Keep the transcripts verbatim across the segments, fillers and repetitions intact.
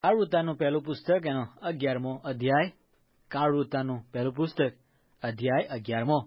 કાળવૃત્તાનું પહેલું પુસ્તક એનો અગિયારમો અધ્યાય. કાળવૃત્તાનું પહેલું પુસ્તક અધ્યાય અગિયારમો.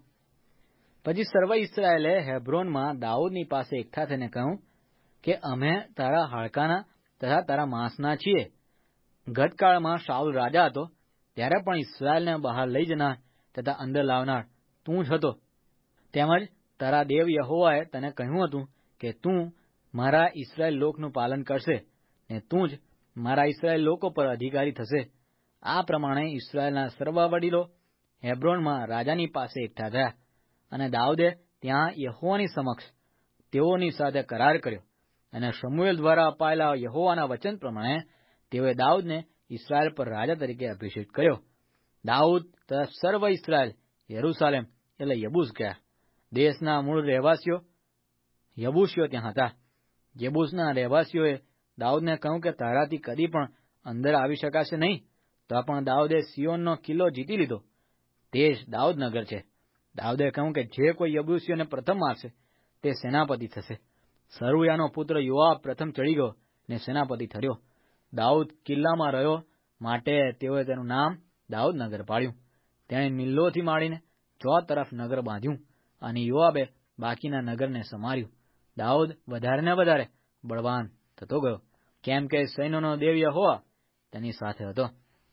પછી સર્વ ઇસ્રાએલે હેબ્રોનમાં દાઉદની પાસે એકઠા થઈને કહ્યું કે અમે તારા હાડકાના તથા તારા માંસના છીએ. ગતકાળમાં શાઉલ રાજા હતો ત્યારે પણ ઇસ્રાએલને બહાર લઈ જનાર તથા અંદર લાવનાર તું જ હતો. તેમજ તારા દેવ યહોવાએ તને કહ્યું હતું કે તું મારા ઇસ્રાએલ લોકનું પાલન કરશે ને તું જ મારા ઇસ્રાએલ લોકો પર અધિકારી થશે. આ પ્રમાણે ઇસ્રાએલના સર્વ વડીલો હેબ્રોનમાં રાજાની પાસે એકઠા થયા અને દાઉદે ત્યાં યહોવાની સમક્ષ તેઓની સાથે કરાર કર્યો અને શમુએલ દ્વારા અપાયેલા યહોવાના વચન પ્રમાણે તેઓએ દાઉદને ઇસ્રાએલ પર રાજા તરીકે અભિષેક કર્યો. દાઉદ તથા સર્વ ઇસ્રાએલ યરૂશાલેમ એટલે યબૂસ ગયા. દેશના મૂળ રહેવાસીઓ યબૂસીઓ ત્યાં હતા. યબૂસના રહેવાસીઓએ દાઉદને કહ્યું કે તારાથી કદી પણ અંદર આવી શકાશે નહીં. તો પણ દાઉદે સિયોનનો કિલ્લો જીતી લીધો. તે જ દાઉદનગર છે. દાઉદે કહ્યું કે જે કોઈ યબૂસીઓને પ્રથમ મારશે તે સેનાપતિ થશે. સરૂયાનો પુત્ર યોઆબ પ્રથમ ચડી ગયો ને સેનાપતિ ઠર્યો. દાઉદ કિલ્લામાં રહ્યો માટે તેઓએ તેનું નામ દાઉદનગર પાડ્યું. તેણે મિલ્લોથી માંડીને ચો તરફ નગર બાંધ્યું અને યોઆબે બાકીના નગરને સમાર્યું. દાઉદ વધારે ને વધારે બળવાન થતો ગયો કેમ કે સૈન્યનો દેવ યહોવા તેની સાથે હતો.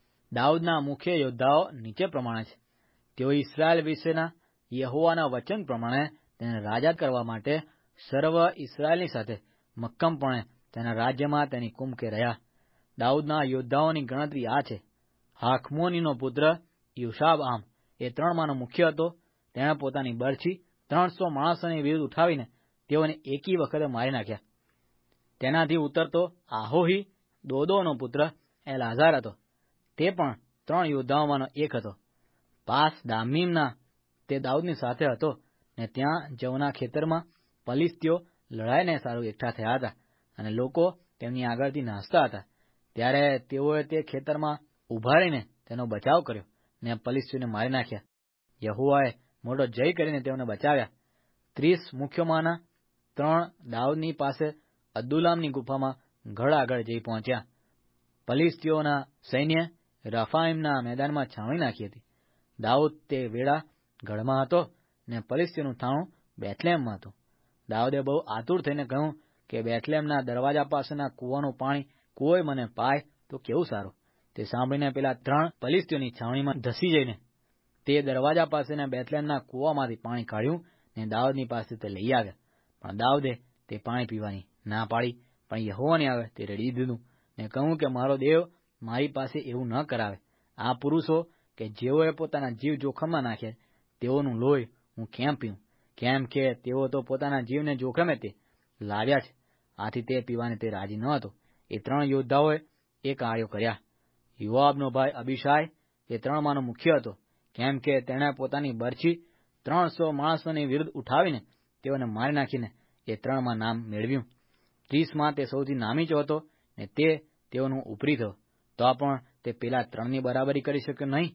દાઉદના મુખ્ય યોદ્ધાઓ નીચે પ્રમાણે છે. તેઓ ઇસ્રાએલ વિશેના યહોવાના વચન પ્રમાણે તેને રાજા કરવા માટે સર્વ ઇસ્રાએલની સાથે મક્કમપણે તેના રાજ્યમાં તેની કુમકે રહ્યા. દાઉદના યોદ્ધાઓની ગણતરી આ છે. હાખમોનીનો પુત્ર યુશાબ આમ એ ત્રણમાંનો મુખ્ય હતો. તેણે પોતાની બરછી ત્રણસો માણસોની વિરુદ્ધ ઉઠાવીને તેઓને એકી વખતે મારી નાખ્યા. તેનાથી ઉતરતો આહોહી દોદોનો પુત્ર એલાઝાર હતો. તે પણ ત્રણ યોદ્ધાઓમાંનો એક હતો. પાસ દામીમના તે દાઉદની સાથે હતો ને ત્યાં જવના ખેતરમાં પલિશ્તીઓ લડાઈને સારું એકઠા થયા હતા અને લોકો તેમની આગળથી નાસતા હતા. ત્યારે તેઓએ તે ખેતરમાં ઉભા રહીને તેનો બચાવ કર્યો ને પલિશ્તીઓને મારી નાખ્યા. યહોવાએ મોટો જય કરીને તેઓને બચાવ્યા. ત્રીસ મુખ્યોમાંના ત્રણ દાઉદની પાસે અદુલ્લામની ગુફામાં ગઢ આગળ જઈ પહોંચ્યા. પલિશ્તીઓના સૈન્ય રફાઈમના મેદાનમાં છાવણી નાખી હતી. દાઉદ તે વેળા ગઢમાં હતો ને પલિશ્તીઓનું થાણું બેથલેહમમાં હતું. દાઉદે બહુ આતુર થઈને કહ્યું કે બેથલેહમના દરવાજા પાસેના કૂવાનું પાણી કોઈ મને પાય તો કેવું સારું. તે સાંભળીને પેલા ત્રણ પલિશ્તીઓની છાવણીમાં ધસી જઈને તે દરવાજા પાસેના બેથલેહમના કૂવામાંથી પાણી કાઢ્યું ને દાઉદની પાસે તે લઈ આવ્યા. પણ દાઉદે તે પાણી પીવાની ના પાડી. પણ યહોવાની આગળ તે રેડી દીધું ને કહ્યું કે મારો દેવ મારી પાસે એવું ન કરાવે. આ પુરુષો કે જેઓએ પોતાના જીવ જોખમમાં નાખ્યા તેઓનું લોહી હું કેમ પીઉં? કેમ કે તેઓ તો પોતાના જીવને જોખમે તે લાવ્યા છે. આથી તે પીવાને તે રાજી ન હતો. એ ત્રણ યોદ્ધાઓએ એ કાર્યો કર્યા. યોઆબનો ભાઈ અબીશાય એ ત્રણમાંનો મુખ્ય હતો કેમ કે તેણે પોતાની બરછી ત્રણસો માણસોની વિરુદ્ધ ઉઠાવીને તેઓને મારી નાખીને એ ત્રણમાં નામ મેળવ્યું. ત્રીસમાં તે સૌથી નામીચો હતો ને તે તેઓનું ઉપરી થયો. તો પણ તે પેલા ત્રણની બરાબરી કરી શક્યો નહીં.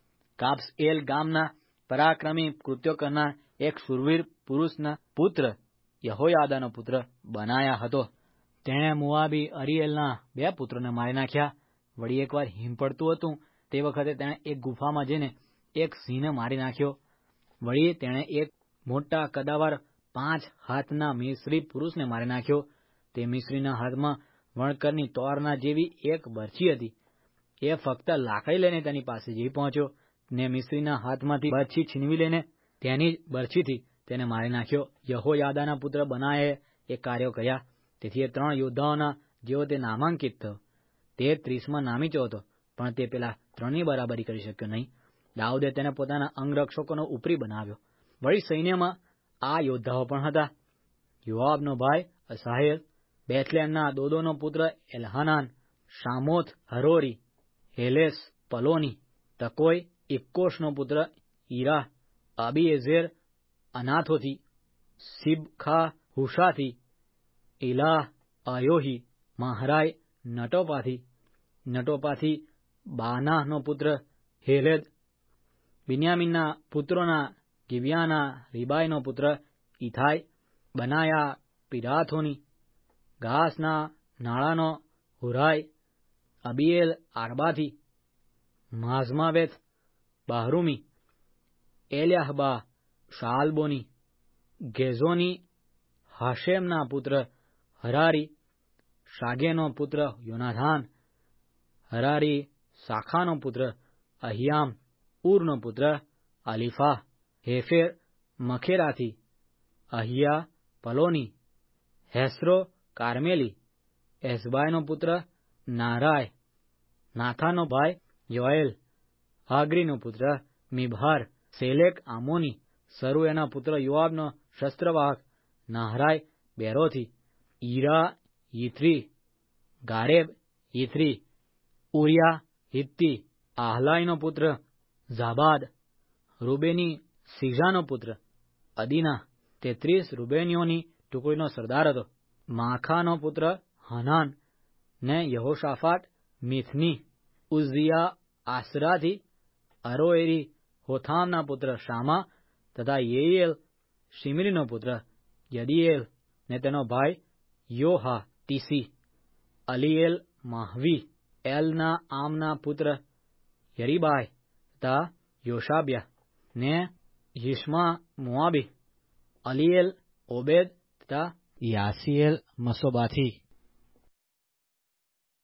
કાબ્સએલ ગામના પરાક્રમી કૃત્યો કરનાર એક શૂરવીર પુરુષના પુત્ર યહોયાદાનો પુત્ર બનાયા હતો. તેણે મોઆબી અરીએલના બે પુત્રોને મારી નાખ્યા. વળી એકવાર હિમ પડતું હતું તે વખતે તેણે એક ગુફામાં જઈને એક સિંહને મારી નાખ્યો. વળી તેણે એક મોટા કદાવર પાંચ હાથના મિસ્રી પુરુષને મારી નાખ્યો. તે મિસ્રીના હાથમાં વણકરની તોરના જેવી એક બરછી હતી. એ ફક્ત લાકડી લઈને તેની પાસે જઈ પહોંચ્યો ને મિસ્રીના હાથમાંથી બરછી છીનવી લઈને તેની જ બરછીથી તેને મારી નાખ્યો. યહોયાદાના પુત્ર બનાએ એ કાર્યો કર્યા. તેથી એ ત્રણ યોદ્ધાઓના જેવો તે નામાંકિત થયો. તે ત્રીસમાં નામીચો હતો પણ તે પેલા ત્રણની બરાબરી કરી શક્યો નહીં. દાઉદે તેને પોતાના અંગરક્ષકોનો ઉપરી બનાવ્યો. વળી સૈન્યમાં આ યોદ્ધાઓ પણ હતા. યોઆબનો ભાઈ અસાહેલ, બેથલેહમના દોદોનો પુત્ર એલ્હાનાન, શામોથ હરોરી, હેલેસ પલોની, તકોય, ઇક્કોશનો પુત્ર ઈરા, અબીએઝેર અનાથોથી, સિબખા હુશાથી, ઇલાહ અયોહી, મહારાય નટોપાથી, નટોપાથી બાનાહનો પુત્ર હેલેદ, બિન્યામીનના પુત્રોના ગિબિયાના રીબાઈનો પુત્ર ઇથાય, બનાયા પિરાથોની, ઘાસના નાળાનો હુરાય, અબીએલ આરબાથી, માઝમાવેત બાહરૂમી, એલ્યાહબા શાલબોની, ગેઝોની, હાશેમના પુત્ર હરારી, શાગેનો પુત્ર યોનાથાન, હરારી શાખાનો પુત્ર અહિયામ, ઉરનો પુત્ર અલીફા, હેફેર મખેરાથી, અહિયા પલોની, હેસ્રો કાર્મેલી, એસબાયનો પુત્ર નારાય, નાથાનો ભાઈ યોએલ, હાગ્રીનો પુત્ર મિબહાર, સેલેક આમોની, સરુએના પુત્ર યોઆબનો શસ્ત્રવાહક, નાહરાય બેરોથી, ઈરા યિથ્રી, ગારેબ યિથ્રી, ઉરિયા હિત્તી, આહલાઈનો પુત્ર ઝાબાદ, રૂબેની સીઝાનો પુત્ર અદીના, તેત્રીસ રૂબેનીઓની ટુકડીનો સરદાર હતો. માખાનો પુત્ર હનાન, ને યહોશાફાટ મિથની, ઉઝિયા આસરાથી, અરોએરી હોથામના પુત્ર શામા, તથા યેયેલ શિમરીનો પુત્ર યદીએલ, ને તેનો ભાઈ યોહા તીસી, અલીએલ માહવી, એલના આમના પુત્ર યરીબાય, તથા યોશાબ્યા, ને યિશ્મા મોઆબી, અલીએલ ઓબેદ તથા યાસીએલ મસોબાથી.